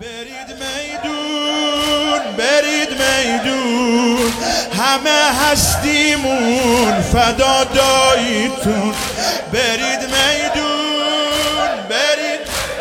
برید میدون برید میدون، همه هستیمون فداداییتون. برید میدون برید،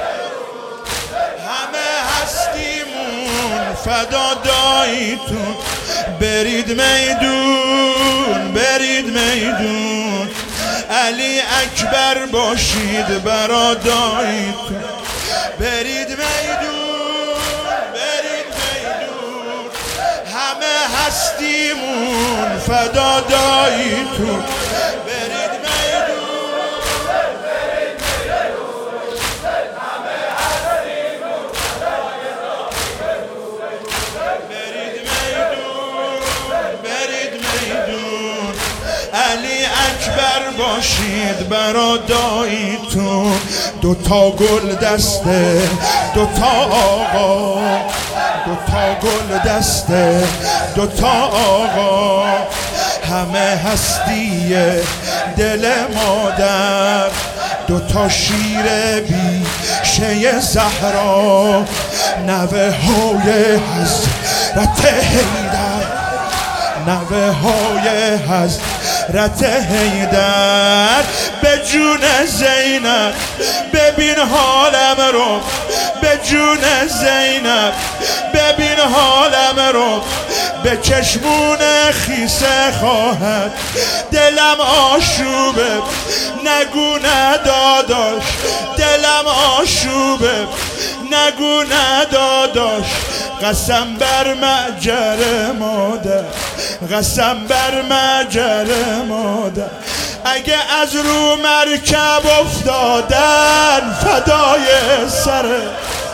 همه هستیمون فداداییتون. برید میدون برید میدون، علی اکبر باشید براداییتون. برید میدون برید میدون، همه هستیمون فداداییتون. برید میدون برید میدون، همه هستیمون فداداییتون. برید میدون برید میدون، علی اکبر باشید براداییتون. دوتا گل دسته دوتا آقا، دوتا گل دسته دوتا آقا، همه هستی دل مادر. دوتا شیر بیشه زهرا، نوه های حضرت حیدر، نوه های حضرت حیدر. به جون زینب ببین حالم رو، به جون زینب ببین حالم رو. به چشمون خیسه خواهد دلم آشوبه، نگو نداداش دلم آشوبه، نگو نداداش. قسم بر مأجر مادر، قسم بر مأجر مادر. اگه از رو مرکب افتادن فدای سره،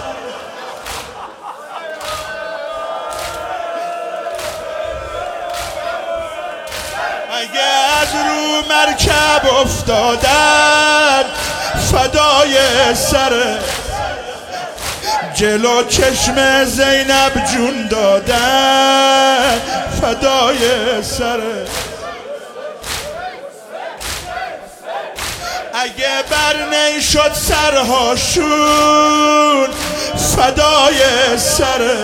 اگه از رو مرکب افتادن فدای سره. جلو چشم زینب جون دادن فدای سره. اگه بر نشد سرهاشون فدای سره.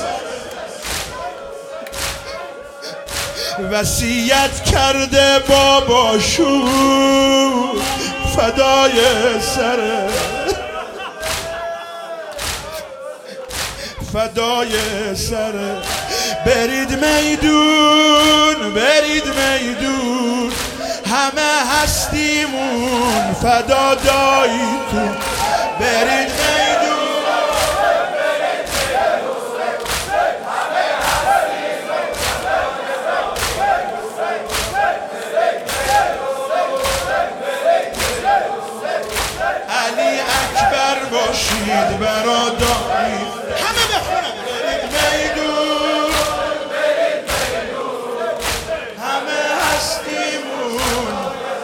وصیت کرده باباشون فدای سره، فدای سره. برید میدون برید میدون، همه هستیمون فداداییتون. برید میدون برید میدون، همه هستیمون فداداییتون. علی اکبر باشید براداییتون. همه بخونم. برید میدون برید میدون، همه هستیمون.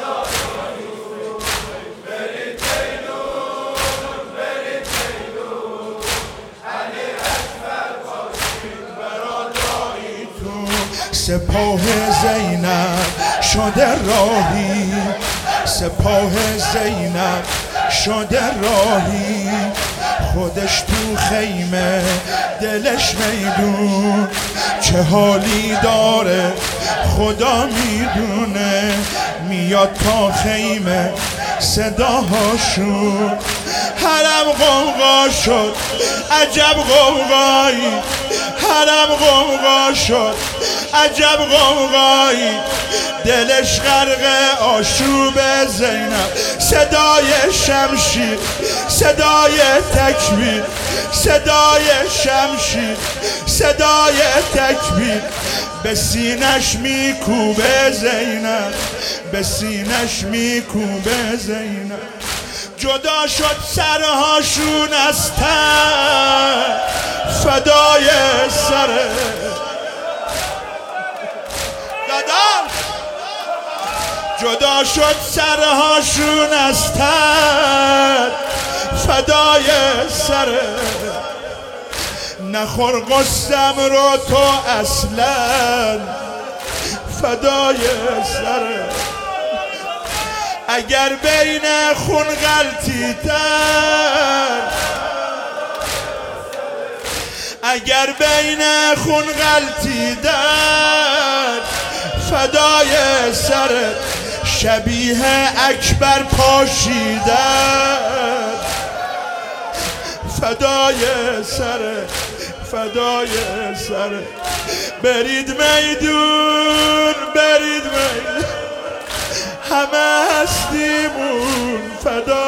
برید میدون برید میدون، علی اکبر باشید براداییتون. سپاه زینب شده راهی، سپاه زینب شده راهی. خودش تو خیمه دلش میدون، چه حالی داره خدا میدونه. میاد تا خیمه صداهاشون، حرم غوغا شد عجب غوغایی، حرم غوغا شد عجب غوغایی. دلش غرق آشوب زینب، صدای شمشیر صدای تکبیر، صدای شمشیر صدای تکبیر. به سینش میکوبه زینب، به سینش میکوبه زینب. جدا شد سرهاشون از تن فدای سره. جدا شد سرهاشون از تن فدای سره. نخور قسم رو تو اصلا فدای سره. اگر بین خون غلطی تر اگر بین خون غلطیدن فدای سرت، شبیه اکبر پاشیدن فدای سرت، فدای سرت. برید میدون، برید میدون، همه هستیمون فدای